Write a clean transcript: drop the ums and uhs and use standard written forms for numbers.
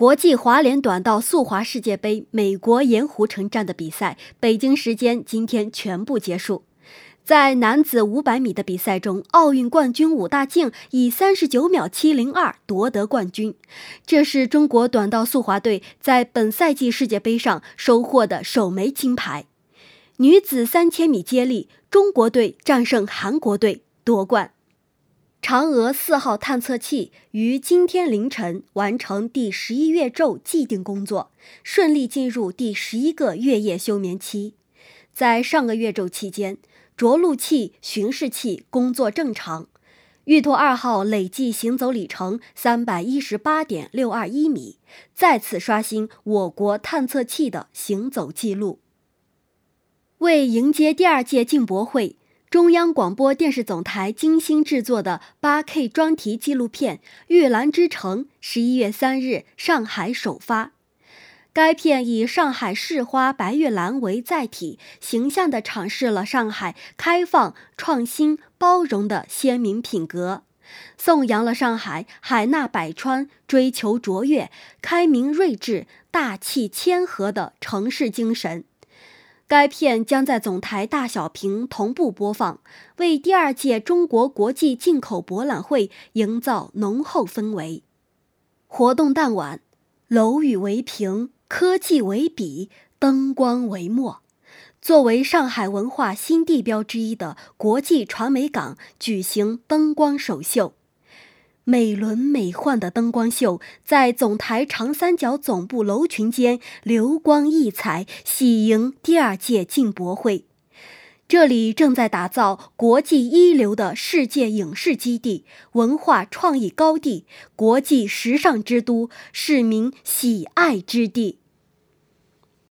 国际滑联短道速滑世界杯美国盐湖城站的比赛，北京时间今天全部结束。在男子500米的比赛中，奥运冠军武大靖以39秒702夺得冠军，这是中国短道速滑队在本赛季世界杯上收获的首枚金牌。女子3000米接力，中国队战胜韩国队夺冠。嫦娥4号探测器于今天凌晨完成第11月昼既定工作，顺利进入第11个月夜休眠期。在上个月昼期间，着陆器、巡视器工作正常。玉兔2号累计行走里程 318.621 米，再次刷新我国探测器的行走记录。为迎接第2届进博会，中央广播电视总台精心制作的 8K 专题纪录片《玉兰之城》11月3日上海首发。该片以上海市花白玉兰为载体，形象地阐释了上海开放、创新、包容的鲜明品格，颂扬了上海海纳百川、追求卓越、开明睿智、大气谦和的城市精神。该片将在总台大小屏同步播放，为第2届中国国际进口博览会营造浓厚氛围。活动当晚，楼宇为屏，科技为笔，灯光为墨。作为上海文化新地标之一的国际传媒港举行灯光首秀。美轮美奂的灯光秀在总台长三角总部楼群间流光溢彩，喜迎第2届进博会。这里正在打造国际一流的世界影视基地、文化创意高地、国际时尚之都、市民喜爱之地。